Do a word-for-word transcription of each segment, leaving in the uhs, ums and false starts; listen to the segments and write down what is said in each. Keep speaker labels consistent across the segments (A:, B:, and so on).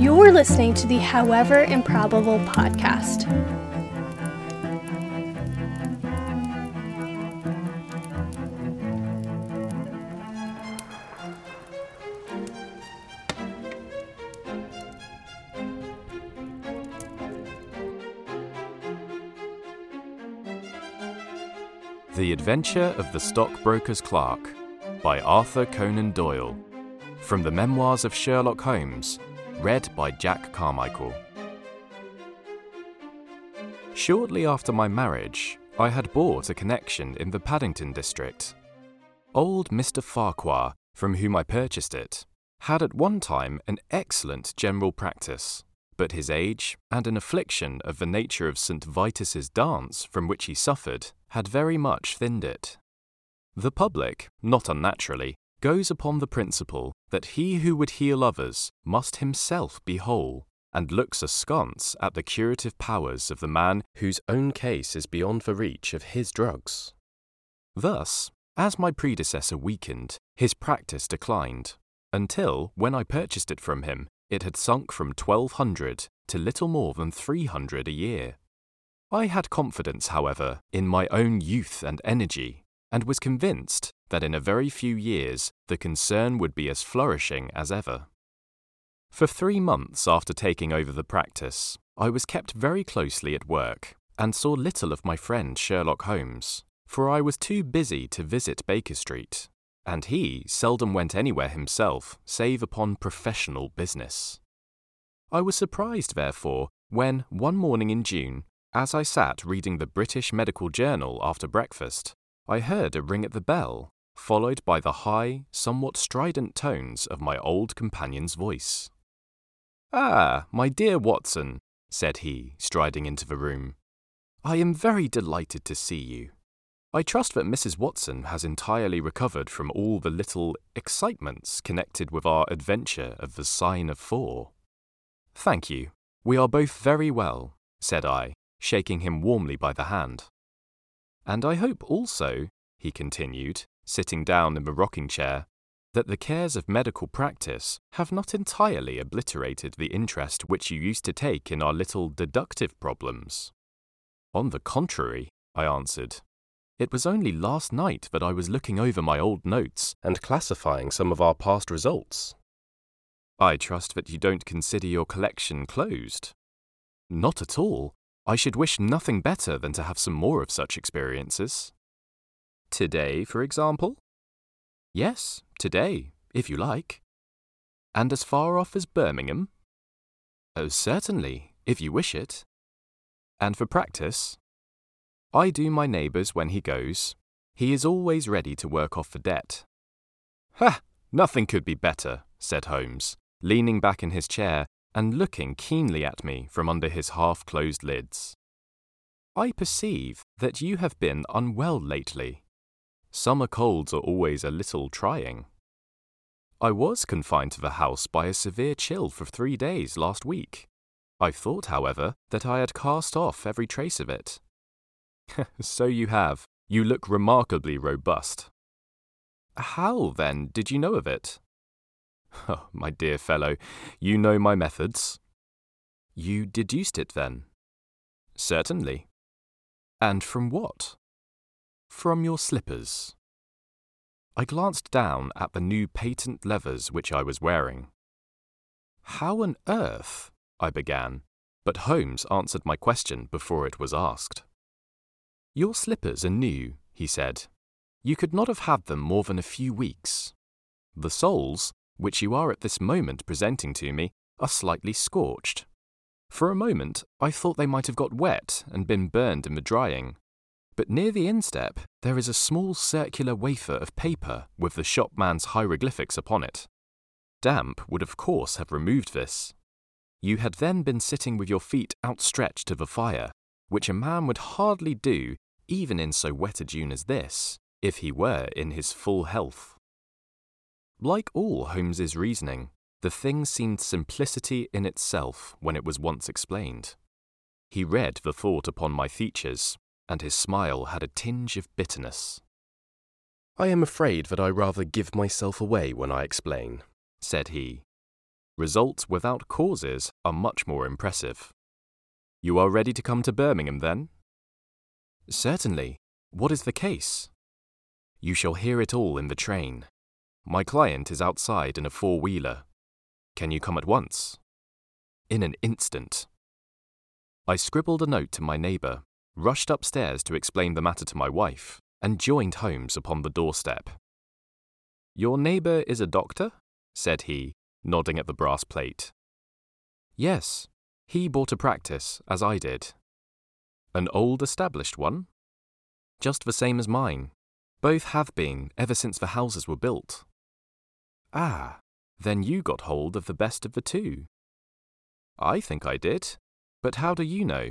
A: You're listening to the However Improbable podcast.
B: The Adventure of the Stockbroker's Clerk by Arthur Conan Doyle, from the Memoirs of Sherlock Holmes, read by Jack Carmichael. Shortly after my marriage, I had bought a connection in the Paddington district. Old Mister Farquhar, from whom I purchased it, had at one time an excellent general practice, but his age and an affliction of the nature of Saint Vitus's dance from which he suffered had very much thinned it. The public, not unnaturally, goes upon the principle that he who would heal others must himself be whole, and looks askance at the curative powers of the man whose own case is beyond the reach of his drugs. Thus, as my predecessor weakened, his practice declined, until, when I purchased it from him, it had sunk from twelve hundred to little more than three hundred a year. I had confidence, however, in my own youth and energy, and was convinced that in a very few years the concern would be as flourishing as ever. For three months after taking over the practice, I was kept very closely at work, and saw little of my friend Sherlock Holmes, for I was too busy to visit Baker Street, and he seldom went anywhere himself save upon professional business. I was surprised, therefore, when, one morning in June, as I sat reading the British Medical Journal after breakfast, I heard a ring at the bell, followed by the high, somewhat strident tones of my old companion's voice. "Ah, my dear Watson," said he, striding into the room, "I am very delighted to see you. I trust that Missus Watson has entirely recovered from all the little excitements connected with our adventure of the Sign of Four." "Thank you. We are both very well," said I, shaking him warmly by the hand. "And I hope also," he continued, sitting down in the rocking chair, "that the cares of medical practice have not entirely obliterated the interest which you used to take in our little deductive problems." "On the contrary," I answered. "It was only last night that I was looking over my old notes and classifying some of our past results." "I trust that you don't consider your collection closed." "Not at all. I should wish nothing better than to have some more of such experiences." "Today, for example?" "Yes, today, if you like." "And as far off as Birmingham?" "Oh, certainly, if you wish it." "And for practice?" "I do my neighbour's when he goes. He is always ready to work off the debt." "Ha! Nothing could be better," said Holmes, leaning back in his chair and looking keenly at me from under his half-closed lids. "I perceive that you have been unwell lately. Summer colds are always a little trying." "I was confined to the house by a severe chill for three days last week. I thought, however, that I had cast off every trace of it." "So you have. You look remarkably robust." "How, then, did you know of it?" "Oh, my dear fellow, you know my methods." "You deduced it, then?" "Certainly." "And from what?" "From your slippers." I glanced down at the new patent leathers which I was wearing. "How on earth—" I began, but Holmes answered my question before it was asked. "Your slippers are new," he said. "You could not have had them more than a few weeks. The soles, which you are at this moment presenting to me, are slightly scorched. For a moment I thought they might have got wet and been burned in the drying, but near the instep there is a small circular wafer of paper with the shopman's hieroglyphics upon it. Damp would of course have removed this. You had then been sitting with your feet outstretched to the fire, which a man would hardly do even in so wet a June as this, if he were in his full health." Like all Holmes's reasoning, the thing seemed simplicity in itself when it was once explained. He read the thought upon my features, and his smile had a tinge of bitterness. "I am afraid that I rather give myself away when I explain," said he. Results without causes are much more impressive. You are ready to come to Birmingham, then? Certainly. What is the case? You shall hear it all in the train. My client is outside in a four-wheeler. Can you come at once? In an instant. I scribbled a note to my neighbour, rushed upstairs to explain the matter to my wife, and joined Holmes upon the doorstep. Your neighbour is a doctor? Said he, nodding at the brass plate. Yes, he bought a practice, as I did. An old established one? Just the same as mine. Both have been ever since the houses were built. Ah, then you got hold of the best of the two. I think I did, but how do you know?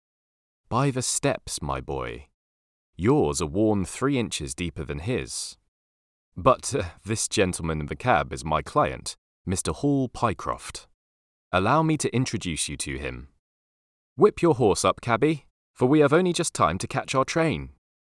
B: By the steps, my boy. Yours are worn three inches deeper than his. But uh, this gentleman in the cab is my client, Mister Hall Pycroft. Allow me to introduce you to him. Whip your horse up, cabby, for we have only just time to catch our train.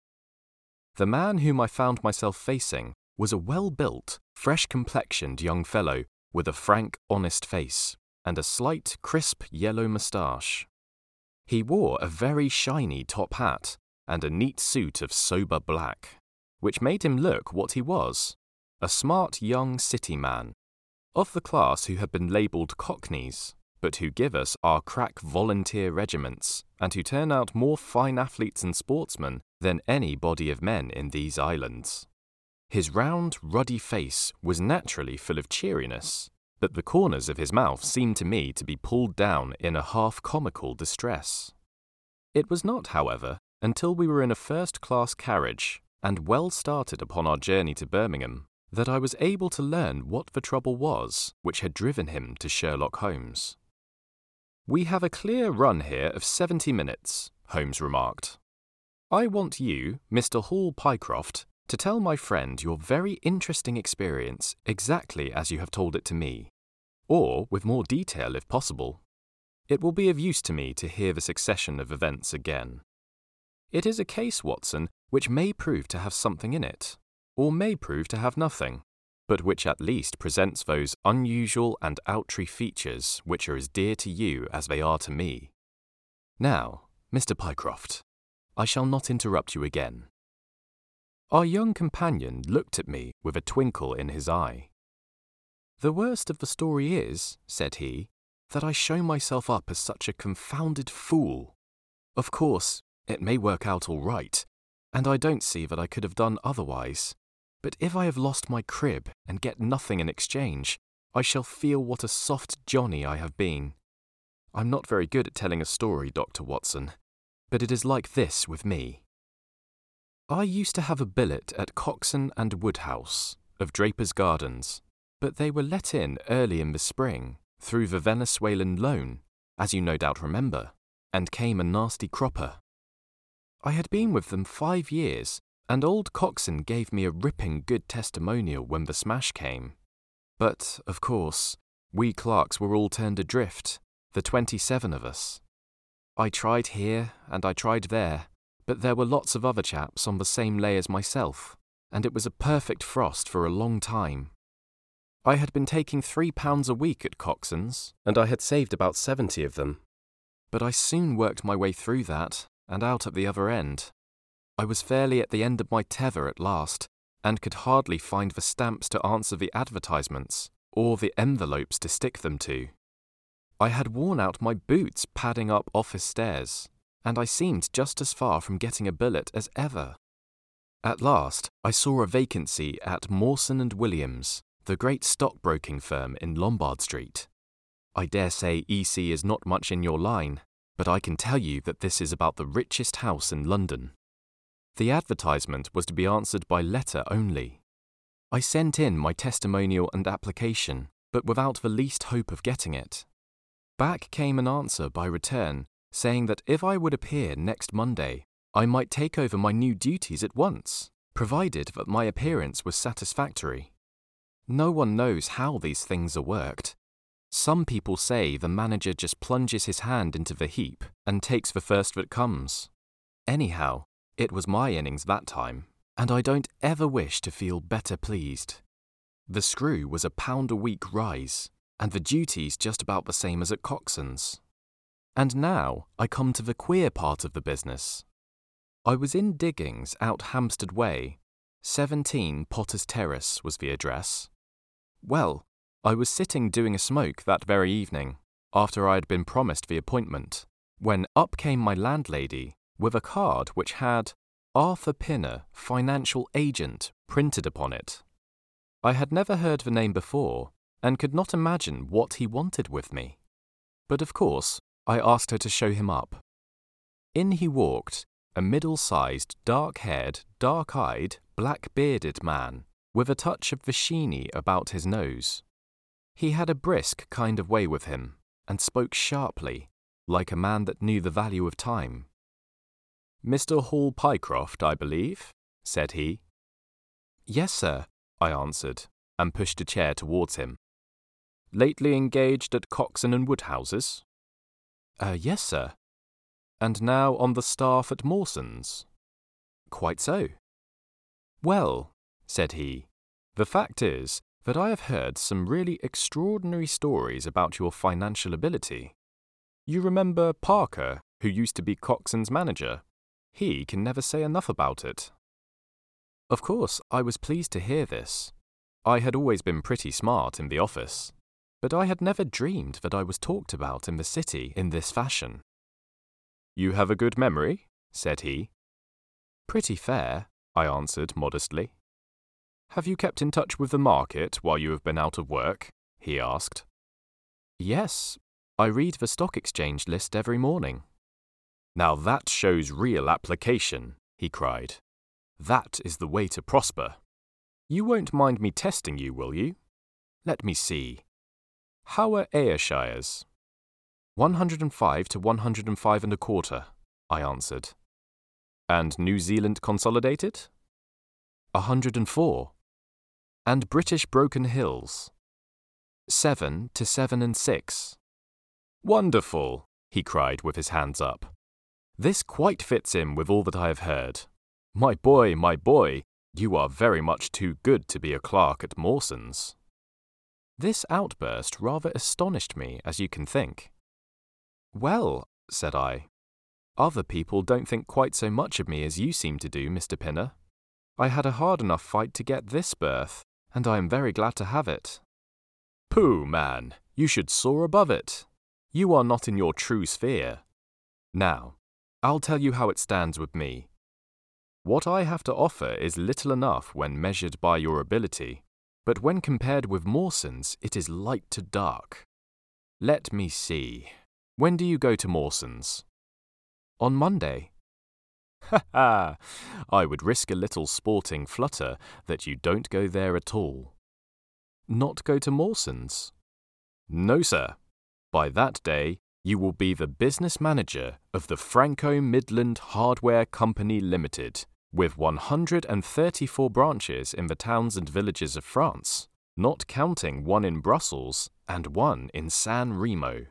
B: The man whom I found myself facing was a well-built, fresh-complexioned young fellow with a frank, honest face and a slight, crisp yellow moustache. He wore a very shiny top hat and a neat suit of sober black, which made him look what he was, a smart young city man, of the class who have been labelled cockneys, but who give us our crack volunteer regiments and who turn out more fine athletes and sportsmen than any body of men in these islands. His round, ruddy face was naturally full of cheeriness, but the corners of his mouth seemed to me to be pulled down in a half-comical distress. It was not, however, until we were in a first-class carriage and well started upon our journey to Birmingham that I was able to learn what the trouble was which had driven him to Sherlock Holmes. We have a clear run here of seventy minutes, Holmes remarked. I want you, Mister Hall Pycroft, to tell my friend your very interesting experience exactly as you have told it to me, or with more detail if possible. It will be of use to me to hear the succession of events again. It is a case, Watson, which may prove to have something in it, or may prove to have nothing, but which at least presents those unusual and outry features which are as dear to you as they are to me. Now, Mister Pycroft, I shall not interrupt you again. Our young companion looked at me with a twinkle in his eye. The worst of the story is, said he, that I show myself up as such a confounded fool. Of course, it may work out all right, and I don't see that I could have done otherwise. But if I have lost my crib and get nothing in exchange, I shall feel what a soft Johnny I have been. I'm not very good at telling a story, Doctor Watson, but it is like this with me. I used to have a billet at Coxon and Woodhouse, of Draper's Gardens, but they were let in early in the spring, through the Venezuelan loan, as you no doubt remember, and came a nasty cropper. I had been with them five years, and old Coxon gave me a ripping good testimonial when the smash came. But, of course, we clerks were all turned adrift, the twenty-seven of us. I tried here and I tried there, but there were lots of other chaps on the same lay as myself, and it was a perfect frost for a long time. I had been taking three pounds a week at Coxon's, and I had saved about seventy of them. But I soon worked my way through that, and out at the other end. I was fairly at the end of my tether at last, and could hardly find the stamps to answer the advertisements, or the envelopes to stick them to. I had worn out my boots padding up office stairs, and I seemed just as far from getting a billet as ever. At last, I saw a vacancy at Mawson and Williams, the great stockbroking firm in Lombard Street. I dare say E C is not much in your line, but I can tell you that this is about the richest house in London. The advertisement was to be answered by letter only. I sent in my testimonial and application, but without the least hope of getting it. Back came an answer by return, saying that if I would appear next Monday, I might take over my new duties at once, provided that my appearance was satisfactory. No one knows how these things are worked. Some people say the manager just plunges his hand into the heap and takes the first that comes. Anyhow, it was my innings that time, and I don't ever wish to feel better pleased. The screw was a pound a week rise, and the duties just about the same as at Coxon's. And now I come to the queer part of the business. I was in diggings out Hampstead Way. seventeen Potter's Terrace was the address. Well, I was sitting doing a smoke that very evening, after I had been promised the appointment, when up came my landlady with a card which had Arthur Pinner, Financial Agent, printed upon it. I had never heard the name before, and could not imagine what he wanted with me. But of course, I asked her to show him up. In he walked, a middle-sized, dark-haired, dark-eyed, black-bearded man, with a touch of the sheeny about his nose. He had a brisk kind of way with him, and spoke sharply, like a man that knew the value of time. "Mister Hall Pycroft, I believe?" said he. "Yes, sir," I answered, and pushed a chair towards him. "Lately engaged at Coxon and Woodhouse's?" Uh, yes, sir." "And now on the staff at Mawson's?" "Quite so." "Well," said he, "the fact is that I have heard some really extraordinary stories about your financial ability. You remember Parker, who used to be Coxon's manager? He can never say enough about it." Of course, I was pleased to hear this. I had always been pretty smart in the office, but I had never dreamed that I was talked about in the city in this fashion. "You have a good memory?" said he. "Pretty fair," I answered modestly. "Have you kept in touch with the market while you have been out of work?" he asked. "Yes, I read the stock exchange list every morning." "Now that shows real application," he cried. "That is the way to prosper. You won't mind me testing you, will you? Let me see. How are Ayrshires?" One hundred and five to one hundred and five and a quarter, I answered. "And New Zealand Consolidated?" A hundred and four. "And British Broken Hills?" Seven to seven and six. "Wonderful," he cried with his hands up. "This quite fits in with all that I have heard. My boy, my boy, you are very much too good to be a clerk at Mawson's." This outburst rather astonished me, as you can think. "Well," said I, "other people don't think quite so much of me as you seem to do, Mister Pinner. I had a hard enough fight to get this berth, and I am very glad to have it." "Pooh, man, you should soar above it. You are not in your true sphere. Now, I'll tell you how it stands with me. What I have to offer is little enough when measured by your ability, but when compared with Mawson's, it is light to dark. Let me see. When do you go to Mawson's?" "On Monday." "Ha ha! I would risk a little sporting flutter that you don't go there at all." "Not go to Mawson's?" "No, sir. By that day, you will be the business manager of the Franco Midland Hardware Company Limited, with one hundred and thirty-four branches in the towns and villages of France, not counting one in Brussels and one in San Remo."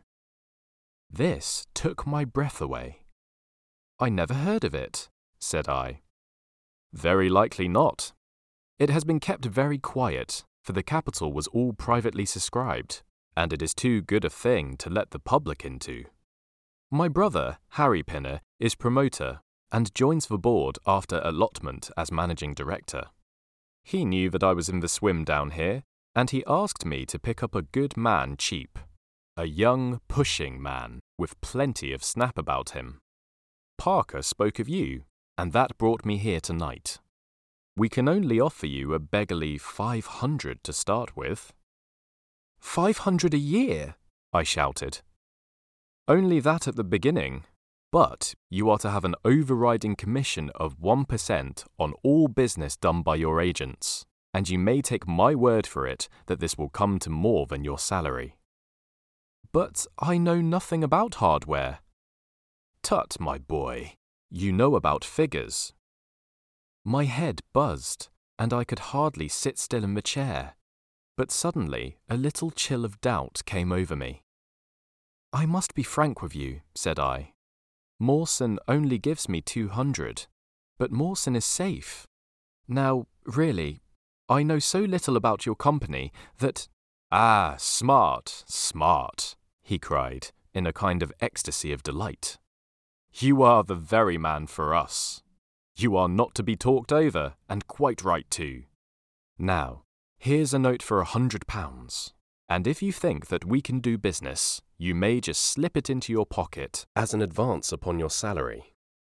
B: This took my breath away. "I never heard of it," said I. "Very likely not. It has been kept very quiet, for the capital was all privately subscribed, and it is too good a thing to let the public into. My brother, Harry Pinner, is promoter, and joins the board after allotment as managing director. He knew that I was in the swim down here, and he asked me to pick up a good man cheap. A young, pushing man, with plenty of snap about him. Parker spoke of you, and that brought me here tonight. We can only offer you a beggarly five hundred to start with." Five hundred a year?" I shouted. "Only that at the beginning, but you are to have an overriding commission of one percent on all business done by your agents, and you may take my word for it that this will come to more than your salary." "But I know nothing about hardware." "Tut, my boy, you know about figures." My head buzzed, and I could hardly sit still in the chair. But suddenly a little chill of doubt came over me. "I must be frank with you," said I. "Mawson only gives me two hundred, but Mawson is safe. Now, really, I know so little about your company that—" Ah, smart, smart, he cried, in a kind of ecstasy of delight. You are the very man for us. You are not to be talked over, and quite right too. Now, here's a note for a hundred pounds, and if you think that we can do business, you may just slip it into your pocket as an advance upon your salary.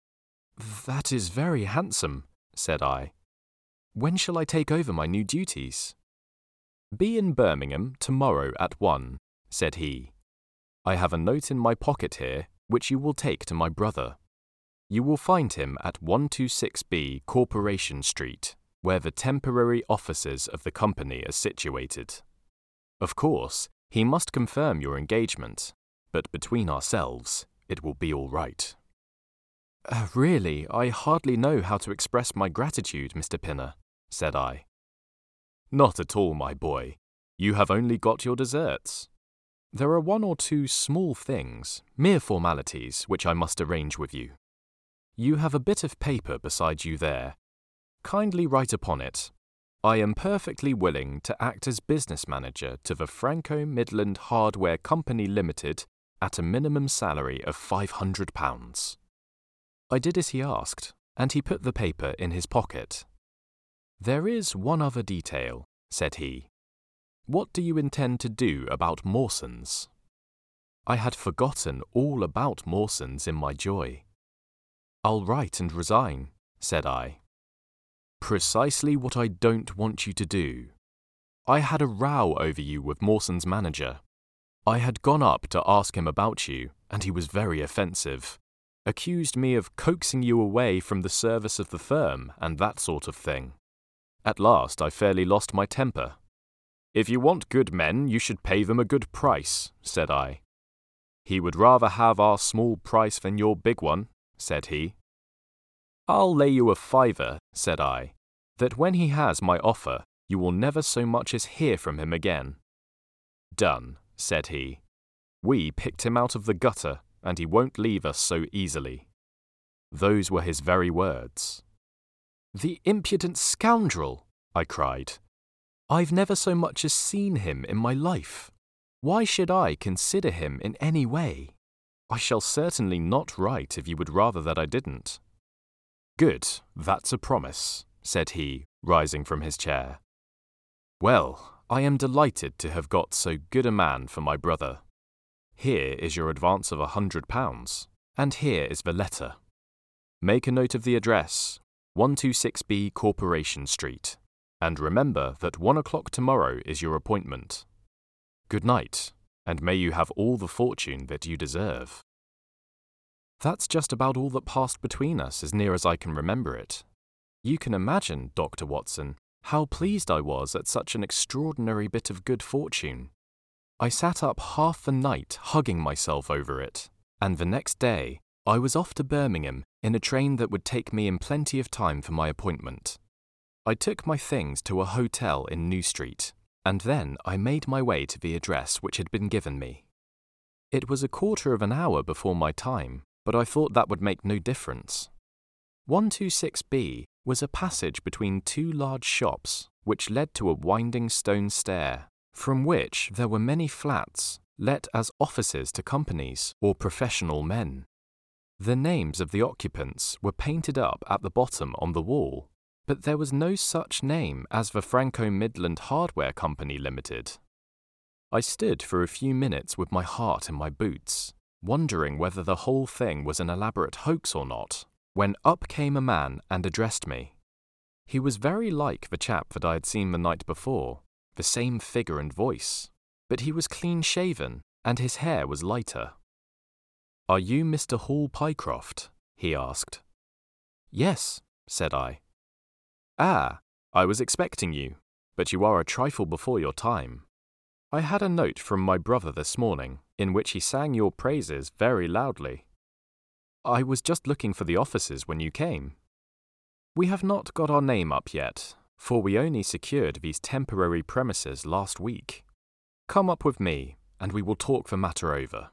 B: That is very handsome, said I. When shall I take over my new duties? Be in Birmingham tomorrow at one, said he. I have a note in my pocket here, which you will take to my brother. You will find him at one twenty-six B Corporation Street, where the temporary offices of the company are situated. Of course, he must confirm your engagement, but between ourselves, it will be all right. Uh, really, I hardly know how to express my gratitude, Mister Pinner, said I. Not at all, my boy. You have only got your deserts. There are one or two small things, mere formalities, which I must arrange with you. You have a bit of paper beside you there. Kindly write upon it, I am perfectly willing to act as business manager to the Franco Midland Hardware Company Limited at a minimum salary of five hundred pounds. I did as he asked, and he put the paper in his pocket. There is one other detail, said he. What do you intend to do about Mawson's? I had forgotten all about Mawson's in my joy. I'll write and resign, said I. Precisely what I don't want you to do. I had a row over you with Mawson's manager. I had gone up to ask him about you, and he was very offensive. Accused me of coaxing you away from the service of the firm and that sort of thing. At last I fairly lost my temper. If you want good men, you should pay them a good price, said I. He would rather have our small price than your big one, said he. I'll lay you a fiver, said I, that when he has my offer, you will never so much as hear from him again. Done, said he. We picked him out of the gutter, and he won't leave us so easily. Those were his very words. The impudent scoundrel, I cried. I've never so much as seen him in my life. Why should I consider him in any way? I shall certainly not write if you would rather that I didn't. Good, that's a promise, said he, rising from his chair. Well, I am delighted to have got so good a man for my brother. Here is your advance of a hundred pounds, and here is the letter. Make a note of the address, one twenty-six B Corporation Street, and remember that one o'clock tomorrow is your appointment. Good night, and may you have all the fortune that you deserve. That's just about all that passed between us as near as I can remember it. You can imagine, Doctor Watson, how pleased I was at such an extraordinary bit of good fortune. I sat up half the night hugging myself over it, and the next day I was off to Birmingham in a train that would take me in plenty of time for my appointment. I took my things to a hotel in New Street, and then I made my way to the address which had been given me. It was a quarter of an hour before my time, but I thought that would make no difference. one twenty-six B was a passage between two large shops which led to a winding stone stair, from which there were many flats let as offices to companies or professional men. The names of the occupants were painted up at the bottom on the wall, but there was no such name as the Franco Midland Hardware Company Limited. I stood for a few minutes with my heart in my boots, wondering whether the whole thing was an elaborate hoax or not, when up came a man and addressed me. He was very like the chap that I had seen the night before, the same figure and voice, but he was clean-shaven and his hair was lighter. "Are you Mister Hall Pycroft?" he asked. "Yes," said I. "Ah, I was expecting you, but you are a trifle before your time. I had a note from my brother this morning, in which he sang your praises very loudly. I was just looking for the offices when you came. We have not got our name up yet, for we only secured these temporary premises last week. Come up with me, and we will talk the matter over."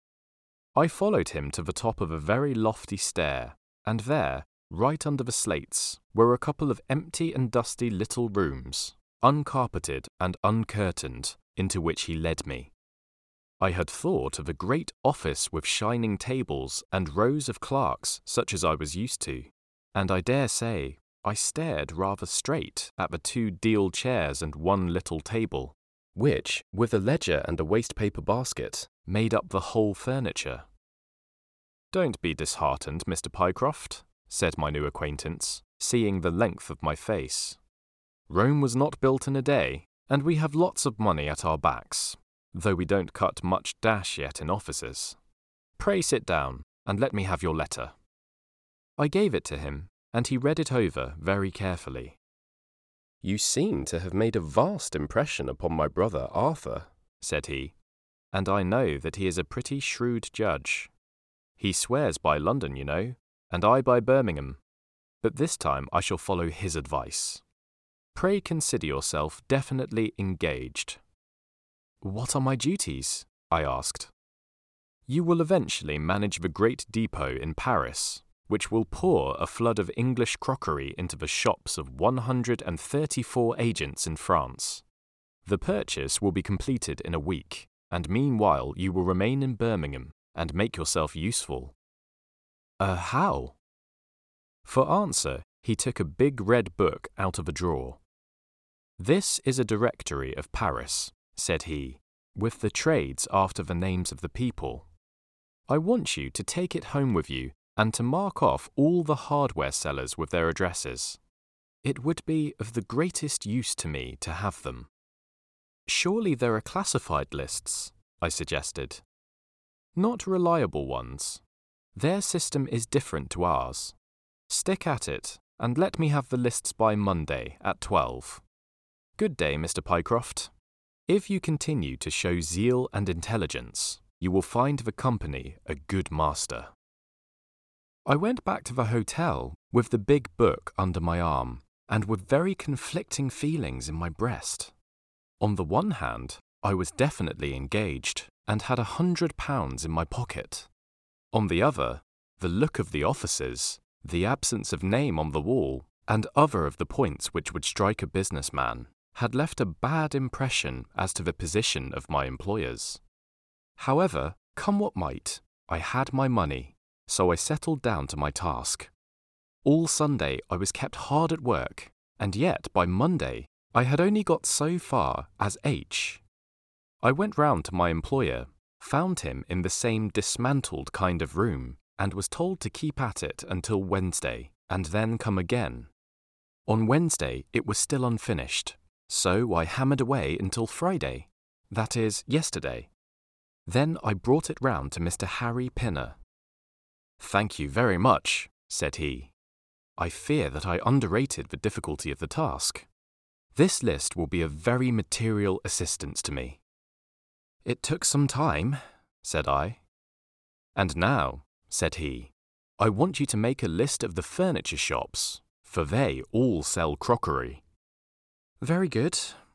B: I followed him to the top of a very lofty stair, and there, right under the slates, were a couple of empty and dusty little rooms, uncarpeted and uncurtained, into which he led me. I had thought of a great office with shining tables and rows of clerks such as I was used to, and I dare say I stared rather straight at the two deal chairs and one little table, which, with a ledger and a waste-paper basket, made up the whole furniture. "Don't be disheartened, Mister Pycroft," said my new acquaintance, seeing the length of my face. "Rome was not built in a day, and we have lots of money at our backs, though we don't cut much dash yet in offices. Pray sit down, and let me have your letter." I gave it to him, and he read it over very carefully. "You seem to have made a vast impression upon my brother Arthur," said he, "and I know that he is a pretty shrewd judge. He swears by London, you know, and I by Birmingham, but this time I shall follow his advice. Pray consider yourself definitely engaged." "What are my duties?" I asked. "You will eventually manage the great depot in Paris, which will pour a flood of English crockery into the shops of one hundred thirty-four agents in France. The purchase will be completed in a week, and meanwhile you will remain in Birmingham and make yourself useful." Uh, how? For answer, he took a big red book out of a drawer. "This is a directory of Paris," said he, "with the trades after the names of the people. I want you to take it home with you and to mark off all the hardware sellers with their addresses. It would be of the greatest use to me to have them." "Surely there are classified lists," I suggested. "Not reliable ones. Their system is different to ours. Stick at it, and let me have the lists by Monday at twelve. Good day, Mister Pycroft. If you continue to show zeal and intelligence, you will find the company a good master." I went back to the hotel with the big book under my arm and with very conflicting feelings in my breast. On the one hand, I was definitely engaged and had a hundred pounds in my pocket. On the other, the look of the offices, the absence of name on the wall, and other of the points which would strike a businessman, had left a bad impression as to the position of my employers. However, come what might, I had my money, so I settled down to my task. All Sunday I was kept hard at work, and yet by Monday I had only got so far as H. I went round to my employer, found him in the same dismantled kind of room, and was told to keep at it until Wednesday, and then come again. On Wednesday it was still unfinished, so I hammered away until Friday, that is, yesterday. Then I brought it round to Mister Harry Pinner. "Thank you very much," said he. "I fear that I underrated the difficulty of the task. This list will be a very material assistance to me." "It took some time," said I. "And now," said he, "I want you to make a list of the furniture shops, for they all sell crockery." "Very good."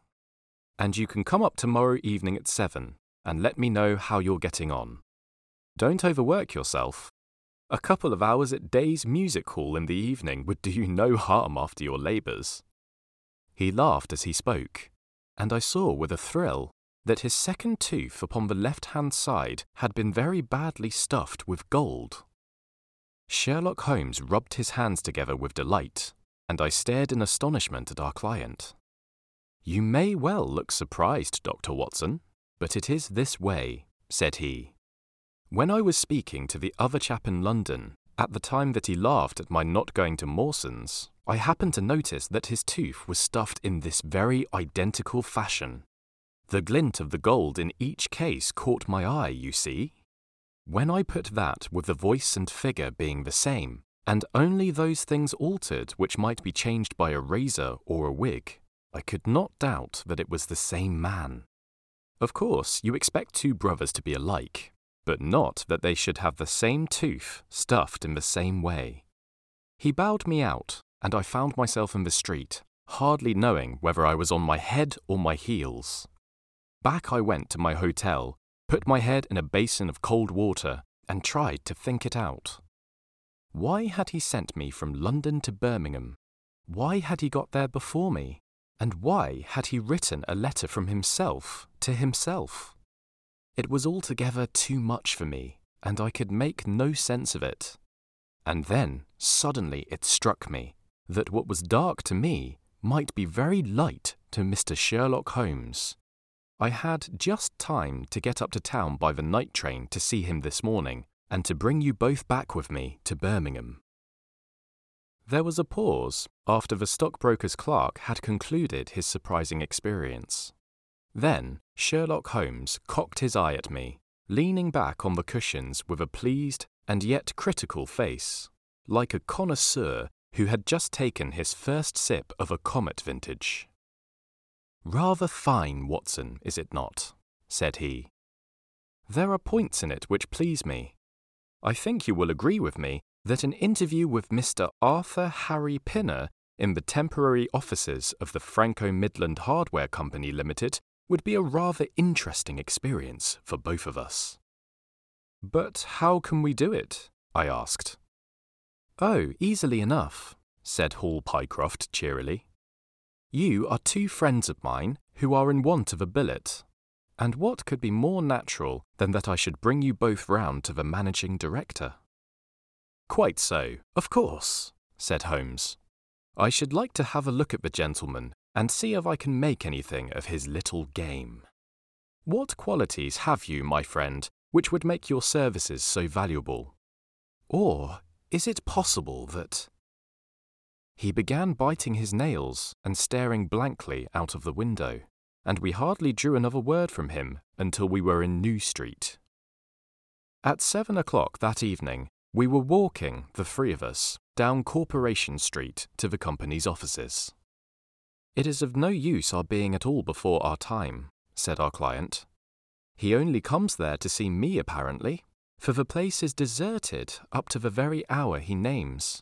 B: "And you can come up tomorrow evening at seven and let me know how you're getting on. Don't overwork yourself. A couple of hours at Day's Music Hall in the evening would do you no harm after your labours." He laughed as he spoke, and I saw with a thrill that his second tooth upon the left-hand side had been very badly stuffed with gold. Sherlock Holmes rubbed his hands together with delight, and I stared in astonishment at our client. "You may well look surprised, Doctor Watson, but it is this way," said he. "When I was speaking to the other chap in London, at the time that he laughed at my not going to Mawson's, I happened to notice that his tooth was stuffed in this very identical fashion. The glint of the gold in each case caught my eye, you see. When I put that with the voice and figure being the same, and only those things altered which might be changed by a razor or a wig, I could not doubt that it was the same man. Of course, you expect two brothers to be alike, but not that they should have the same tooth stuffed in the same way." He bowed me out, and I found myself in the street, hardly knowing whether I was on my head or my heels. Back I went to my hotel, put my head in a basin of cold water, and tried to think it out. Why had he sent me from London to Birmingham? Why had he got there before me? And why had he written a letter from himself to himself? It was altogether too much for me, and I could make no sense of it. And then, suddenly it struck me that what was dark to me might be very light to Mister Sherlock Holmes. I had just time to get up to town by the night train to see him this morning, and to bring you both back with me to Birmingham. There was a pause after the stockbroker's clerk had concluded his surprising experience. Then Sherlock Holmes cocked his eye at me, leaning back on the cushions with a pleased and yet critical face, like a connoisseur who had just taken his first sip of a Comet vintage. "Rather fine, Watson, is it not?" said he. "There are points in it which please me. I think you will agree with me that an interview with Mister Arthur Harry Pinner in the temporary offices of the Franco-Midland Hardware Company Limited would be a rather interesting experience for both of us." "But how can we do it?" I asked. "Oh, easily enough," said Hall Pycroft cheerily. "You are two friends of mine who are in want of a billet, and what could be more natural than that I should bring you both round to the managing director?" "Quite so, of course," said Holmes. "I should like to have a look at the gentleman and see if I can make anything of his little game. What qualities have you, my friend, which would make your services so valuable? Or is it possible that—" He began biting his nails and staring blankly out of the window, and we hardly drew another word from him until we were in New Street. At seven o'clock that evening, we were walking, the three of us, down Corporation Street to the company's offices. "It is of no use our being at all before our time," said our client. "He only comes there to see me apparently, for the place is deserted up to the very hour he names."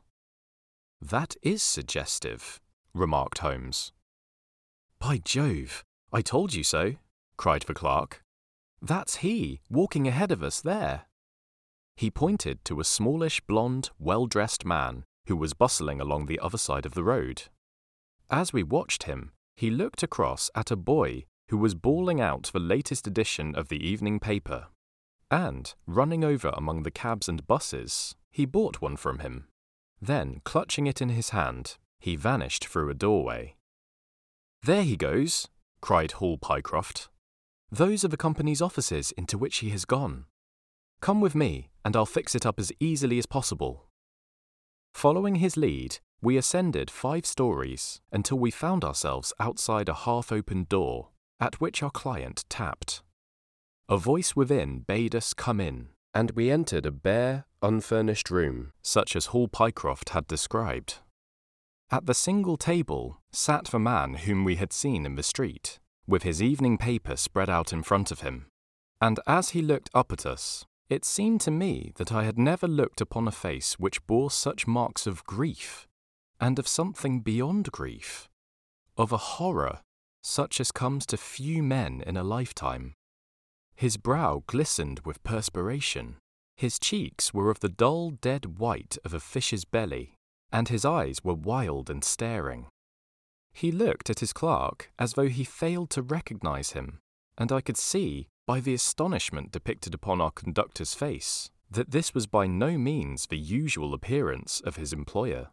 B: "That is suggestive," remarked Holmes. "By Jove, I told you so," cried the clerk. "That's he, walking ahead of us there." He pointed to a smallish, blonde, well-dressed man who was bustling along the other side of the road. As we watched him, he looked across at a boy who was bawling out the latest edition of the evening paper, and, running over among the cabs and buses, he bought one from him. Then, clutching it in his hand, he vanished through a doorway. "There he goes," cried Hall Pycroft. "Those are the company's offices into which he has gone. Come with me, and I'll fix it up as easily as possible." Following his lead, we ascended five stories until we found ourselves outside a half-open door, at which our client tapped. A voice within bade us come in, and we entered a bare, unfurnished room, such as Hall Pycroft had described. At the single table sat the man whom we had seen in the street, with his evening paper spread out in front of him, and as he looked up at us, it seemed to me that I had never looked upon a face which bore such marks of grief, and of something beyond grief, of a horror such as comes to few men in a lifetime. His brow glistened with perspiration, his cheeks were of the dull dead white of a fish's belly, and his eyes were wild and staring. He looked at his clerk as though he failed to recognize him, and I could see, by the astonishment depicted upon our conductor's face, that this was by no means the usual appearance of his employer.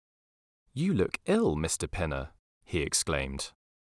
B: "You look ill, Mister Pinner," he exclaimed.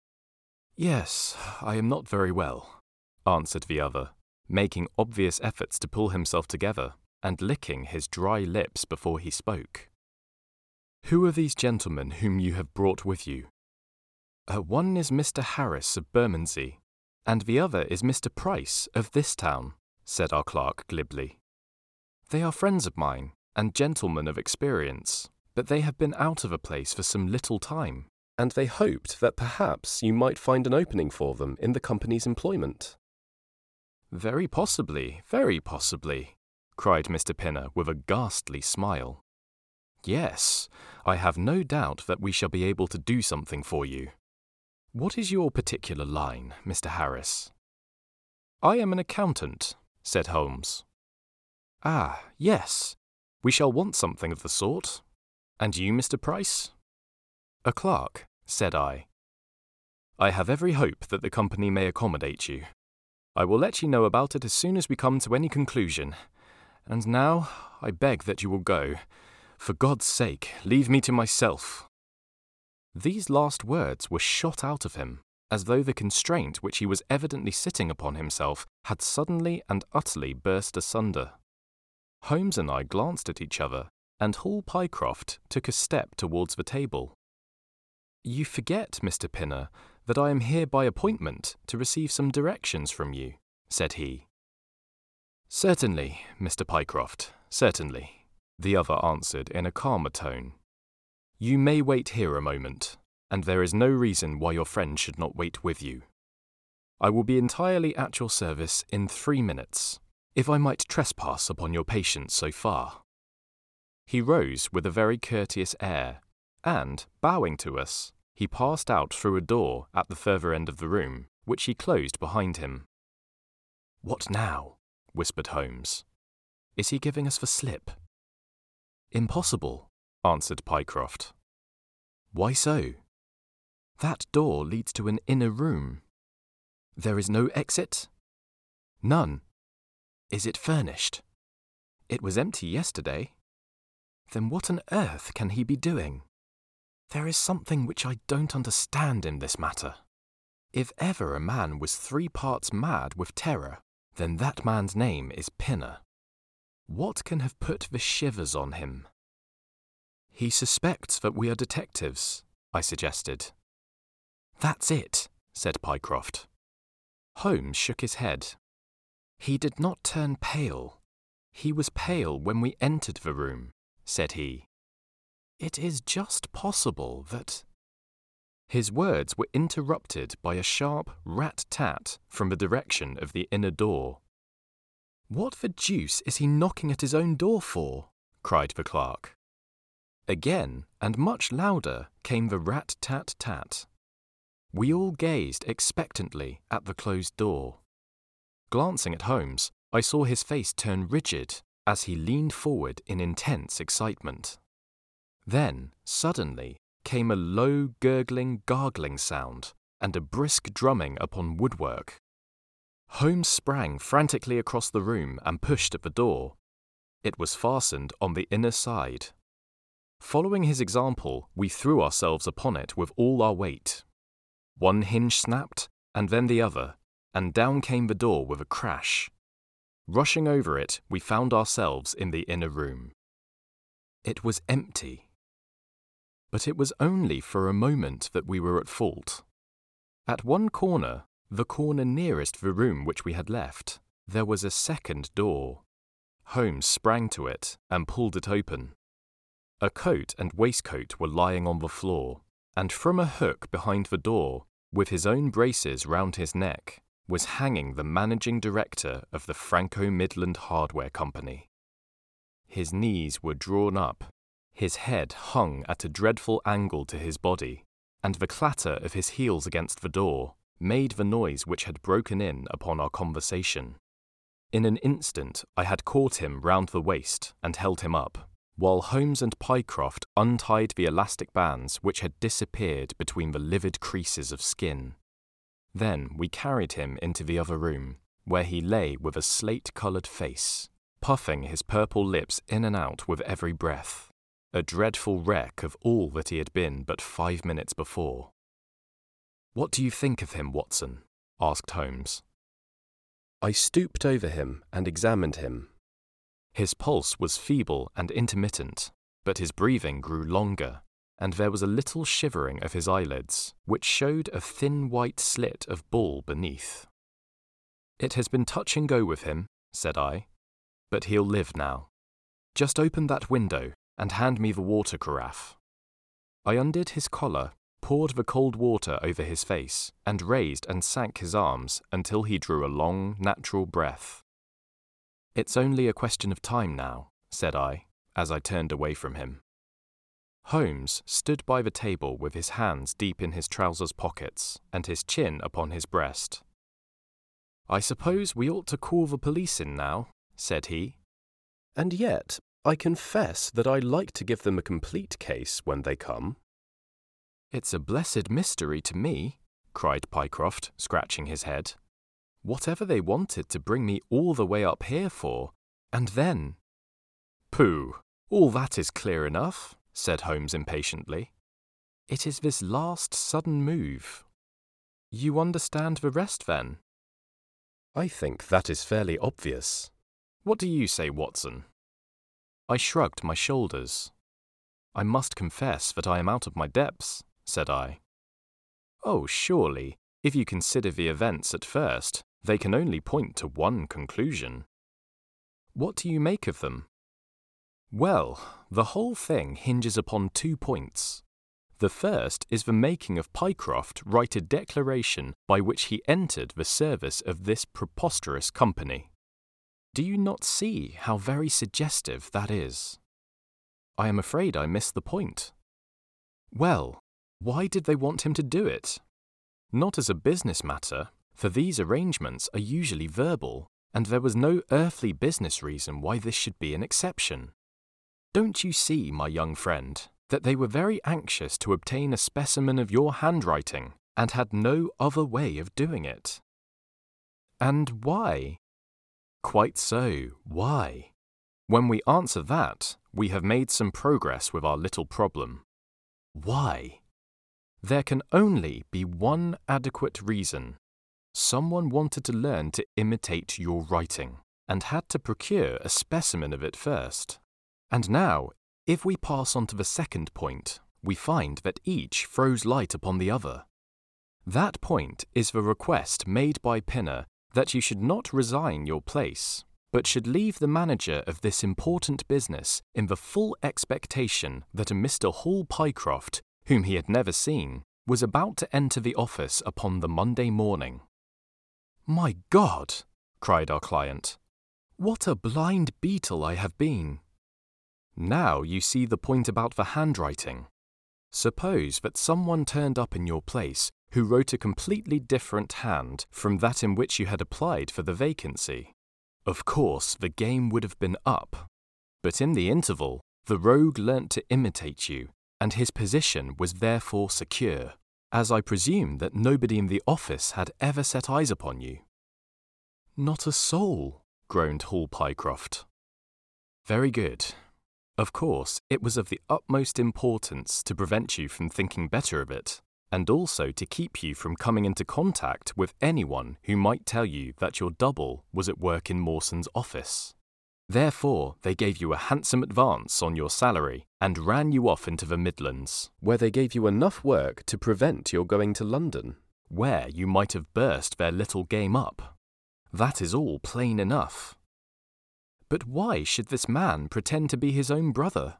B: "Yes, I am not very well," answered the other, making obvious efforts to pull himself together and licking his dry lips before he spoke. "Who are these gentlemen whom you have brought with you?" Uh, "one is Mister Harris of Bermondsey, and the other is Mister Price of this town," said our clerk glibly. "They are friends of mine, and gentlemen of experience, but they have been out of a place for some little time, and they hoped that perhaps you might find an opening for them in the company's employment." "Very possibly, very possibly," cried Mister Pinner with a ghastly smile. "Yes, I have no doubt that we shall be able to do something for you. What is your particular line, Mister Harris?" "I am an accountant," said Holmes. "Ah, yes, we shall want something of the sort. And you, Mister Price?" "A clerk," said I. I have every hope that the company may accommodate you. I will let you know about it as soon as we come to any conclusion. And now, I beg that you will go. For God's sake, leave me to myself." These last words were shot out of him, as though the constraint which he was evidently sitting upon himself had suddenly and utterly burst asunder. Holmes and I glanced at each other, and Hall Pycroft took a step towards the table. "You forget, Mister Pinner, that I am here by appointment to receive some directions from you," said he. "Certainly, Mister Pycroft, certainly," the other answered in a calmer tone. "You may wait here a moment, and there is no reason why your friend should not wait with you. I will be entirely at your service in three minutes, if I might trespass upon your patience so far." He rose with a very courteous air, and, bowing to us, he passed out through a door at the further end of the room, which he closed behind him. "What now?" whispered Holmes. "Is he giving us the slip?" "Impossible," answered Pycroft. "Why so?" "That door leads to an inner room." "There is no exit?" "None." "Is it furnished?" "It was empty yesterday." "Then what on earth can he be doing? There is something which I don't understand in this matter. If ever a man was three parts mad with terror, then that man's name is Pinner. What can have put the shivers on him?" "He suspects that we are detectives," I suggested. "That's it," said Pycroft. Holmes shook his head. "He did not turn pale. He was pale when we entered the room," said he. "It is just possible that—" His words were interrupted by a sharp rat-tat from the direction of the inner door. "What the deuce is he knocking at his own door for?" cried the clerk. Again, and much louder, came the rat-tat-tat. We all gazed expectantly at the closed door. Glancing at Holmes, I saw his face turn rigid as he leaned forward in intense excitement. Then, suddenly, came a low, gurgling, gargling sound and a brisk drumming upon woodwork. Holmes sprang frantically across the room and pushed at the door. It was fastened on the inner side. Following his example, we threw ourselves upon it with all our weight. One hinge snapped, and then the other, and down came the door with a crash. Rushing over it, we found ourselves in the inner room. It was empty. But it was only for a moment that we were at fault. At one corner, the corner nearest the room which we had left, there was a second door. Holmes sprang to it and pulled it open. A coat and waistcoat were lying on the floor, and from a hook behind the door, with his own braces round his neck, was hanging the managing director of the Franco-Midland Hardware Company. His knees were drawn up, his head hung at a dreadful angle to his body, and the clatter of his heels against the door made the noise which had broken in upon our conversation. In an instant I had caught him round the waist and held him up, while Holmes and Pycroft untied the elastic bands which had disappeared between the livid creases of skin. Then we carried him into the other room, where he lay with a slate-coloured face, puffing his purple lips in and out with every breath, a dreadful wreck of all that he had been but five minutes before. "What do you think of him, Watson?" asked Holmes. I stooped over him and examined him. His pulse was feeble and intermittent, but his breathing grew longer, and there was a little shivering of his eyelids, which showed a thin white slit of ball beneath. "It has been touch and go with him," said I, "but he'll live now. Just open that window and hand me the water carafe." I undid his collar, poured the cold water over his face, and raised and sank his arms until he drew a long, natural breath. "It's only a question of time now," said I, as I turned away from him. Holmes stood by the table with his hands deep in his trousers pockets and his chin upon his breast. "I suppose we ought to call the police in now," said he. "And yet, I confess that I like to give them a complete case when they come." "It's a blessed mystery to me," cried Pycroft, scratching his head. "Whatever they wanted to bring me all the way up here for, and then—" "Pooh! All that is clear enough," said Holmes impatiently. "It is this last sudden move. You understand the rest, then?" "I think that is fairly obvious. What do you say, Watson?" I shrugged my shoulders. "I must confess that I am out of my depths," said I. "Oh, surely, if you consider the events at first, they can only point to one conclusion." "What do you make of them?" "Well, the whole thing hinges upon two points. The first is the making of Pycroft write a declaration by which he entered the service of this preposterous company. Do you not see how very suggestive that is?" "I am afraid I missed the point." "Well, why did they want him to do it? Not as a business matter, for these arrangements are usually verbal, and there was no earthly business reason why this should be an exception. Don't you see, my young friend, that they were very anxious to obtain a specimen of your handwriting, and had no other way of doing it?" "And why?" "Quite so, why? When we answer that, we have made some progress with our little problem. Why? There can only be one adequate reason. Someone wanted to learn to imitate your writing, and had to procure a specimen of it first. And now, if we pass on to the second point, we find that each throws light upon the other. That point is the request made by Pinner that you should not resign your place, but should leave the manager of this important business in the full expectation that a Mister Hall Pycroft, whom he had never seen, was about to enter the office upon the Monday morning." "My God!" cried our client. "What a blind beetle I have been!" "Now you see the point about the handwriting. Suppose that someone turned up in your place who wrote a completely different hand from that in which you had applied for the vacancy. Of course, the game would have been up. But in the interval, the rogue learnt to imitate you, and his position was therefore secure, as I presume that nobody in the office had ever set eyes upon you." "Not a soul," groaned Hall Pycroft. "Very good. Of course, it was of the utmost importance to prevent you from thinking better of it, and also to keep you from coming into contact with anyone who might tell you that your double was at work in Mawson's office. Therefore, they gave you a handsome advance on your salary and ran you off into the Midlands, where they gave you enough work to prevent your going to London, where you might have burst their little game up. That is all plain enough. But why should this man pretend to be his own brother?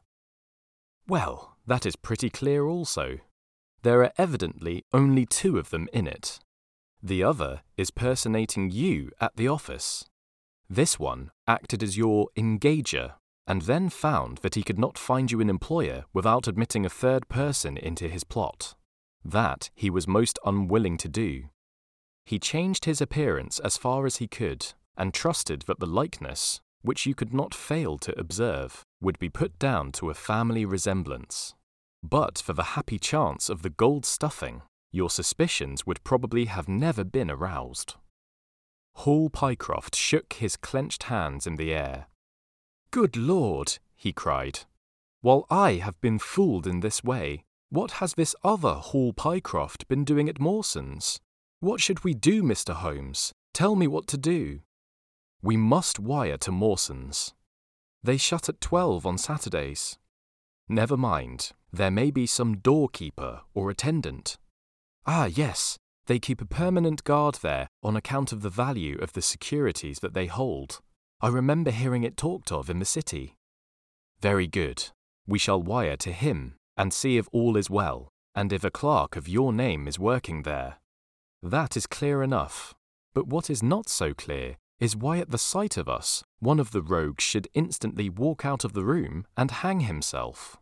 B: Well, that is pretty clear also. There are evidently only two of them in it. The other is personating you at the office. This one acted as your engager, and then found that he could not find you an employer without admitting a third person into his plot. That he was most unwilling to do. He changed his appearance as far as he could, and trusted that the likeness, which you could not fail to observe, would be put down to a family resemblance. But for the happy chance of the gold stuffing, your suspicions would probably have never been aroused." Hall Pycroft shook his clenched hands in the air. "Good Lord," he cried. "While I have been fooled in this way, what has this other Hall Pycroft been doing at Mawson's? What should we do, Mister Holmes? Tell me what to do." "We must wire to Mawson's. They shut at twelve on Saturdays." "Never mind. There may be some doorkeeper or attendant." "Ah, yes. They keep a permanent guard there on account of the value of the securities that they hold. I remember hearing it talked of in the city." "Very good. We shall wire to him and see if all is well, and if a clerk of your name is working there. That is clear enough. But what is not so clear is why at the sight of us one of the rogues should instantly walk out of the room and hang himself."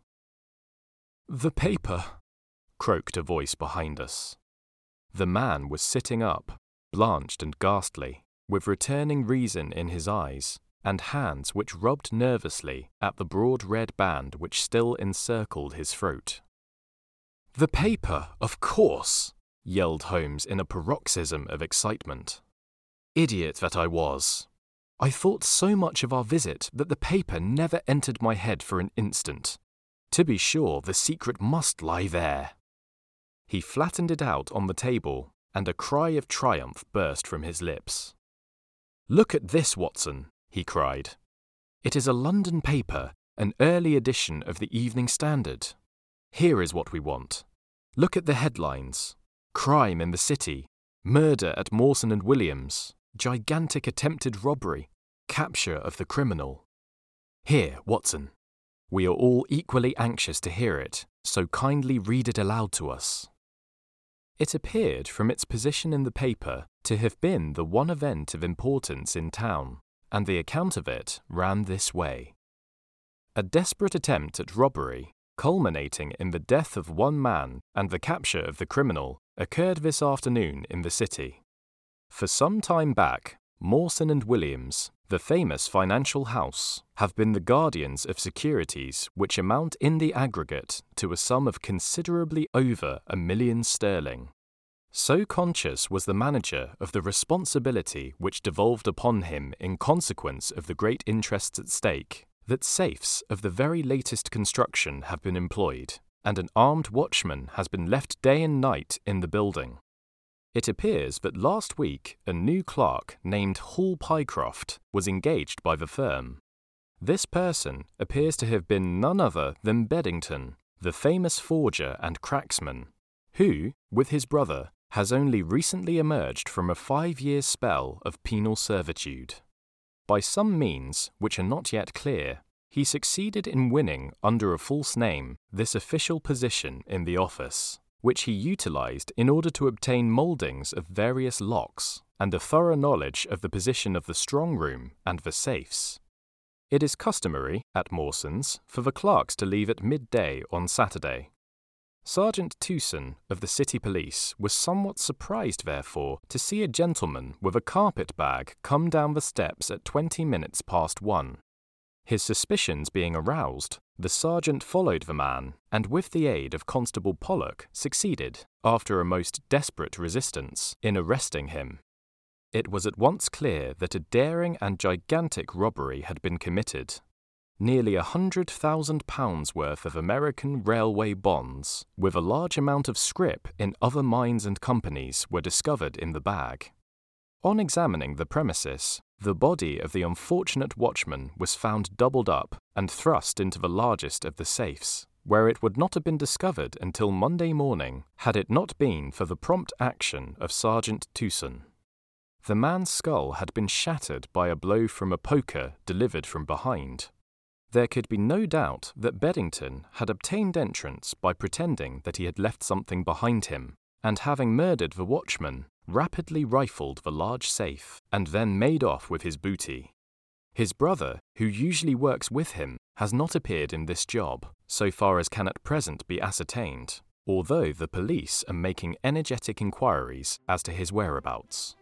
B: "The paper," croaked a voice behind us. The man was sitting up, blanched and ghastly, with returning reason in his eyes, and hands which rubbed nervously at the broad red band which still encircled his throat. "The paper, of course," yelled Holmes in a paroxysm of excitement. Idiot that I was! I thought so much of our visit that the paper never entered my head for an instant. To be sure, the secret must lie there. He flattened it out on the table, and a cry of triumph burst from his lips. "Look at this, Watson," he cried. "It is a London paper, an early edition of the Evening Standard. Here is what we want. Look at the headlines. Crime in the City, murder at Mawson and Williams, gigantic attempted robbery, capture of the criminal. Here, Watson. We are all equally anxious to hear it, so kindly read it aloud to us." It appeared from its position in the paper to have been the one event of importance in town, and the account of it ran this way. A desperate attempt at robbery, culminating in the death of one man and the capture of the criminal, occurred this afternoon in the city. For some time back, Mawson and Williams, the famous financial house, have been the guardians of securities which amount in the aggregate to a sum of considerably over a million sterling. So conscious was the manager of the responsibility which devolved upon him in consequence of the great interests at stake, that safes of the very latest construction have been employed, and an armed watchman has been left day and night in the building. It appears that last week a new clerk named Hall Pycroft was engaged by the firm. This person appears to have been none other than Beddington, the famous forger and cracksman, who, with his brother, has only recently emerged from a five-year spell of penal servitude. By some means, which are not yet clear, he succeeded in winning, under a false name, this official position in the office, which he utilized in order to obtain mouldings of various locks and a thorough knowledge of the position of the strong room and the safes. It is customary, at Mawson's, for the clerks to leave at midday on Saturday. Sergeant Tewson of the City Police was somewhat surprised, therefore, to see a gentleman with a carpet bag come down the steps at twenty minutes past one. His suspicions being aroused, the sergeant followed the man, and with the aid of Constable Pollock succeeded, after a most desperate resistance, in arresting him. It was at once clear that a daring and gigantic robbery had been committed. Nearly a hundred thousand pounds worth of American railway bonds, with a large amount of scrip in other mines and companies, were discovered in the bag. On examining the premises, the body of the unfortunate watchman was found doubled up and thrust into the largest of the safes, where it would not have been discovered until Monday morning had it not been for the prompt action of Sergeant Tewson. The man's skull had been shattered by a blow from a poker delivered from behind. There could be no doubt that Beddington had obtained entrance by pretending that he had left something behind him, and having murdered the watchman, rapidly rifled the large safe, and then made off with his booty. His brother, who usually works with him, has not appeared in this job, so far as can at present be ascertained, although the police are making energetic inquiries as to his whereabouts.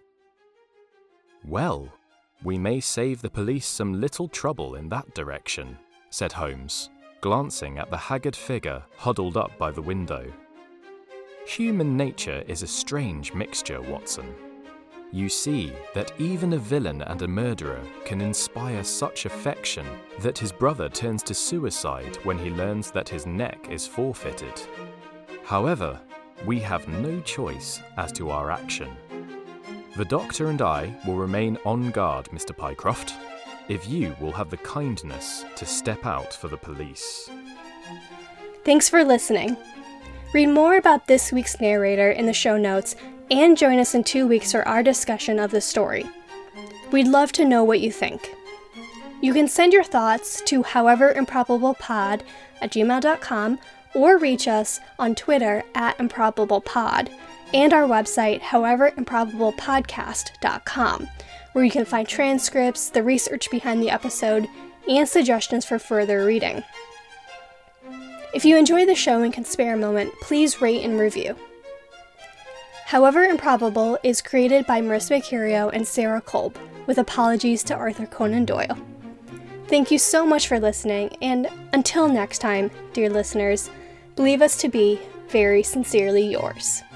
B: "Well, we may save the police some little trouble in that direction," said Holmes, glancing at the haggard figure huddled up by the window. "Human nature is a strange mixture, Watson. You see that even a villain and a murderer can inspire such affection that his brother turns to suicide when he learns that his neck is forfeited. However, we have no choice as to our action. The doctor and I will remain on guard, Mister Pycroft, if you will have the kindness to step out for the police."
A: Thanks for listening. Read more about this week's narrator in the show notes and join us in two weeks for our discussion of the story. We'd love to know what you think. You can send your thoughts to howeverimprobablepod at gmail dot com or reach us on Twitter at improbablepod and our website howeverimprobablepodcast dot com, where you can find transcripts, the research behind the episode, and suggestions for further reading. If you enjoy the show and can spare a moment, please rate and review. However Improbable is created by Marissa Mercurio and Sarah Kolb, with apologies to Arthur Conan Doyle. Thank you so much for listening, and until next time, dear listeners, believe us to be very sincerely yours.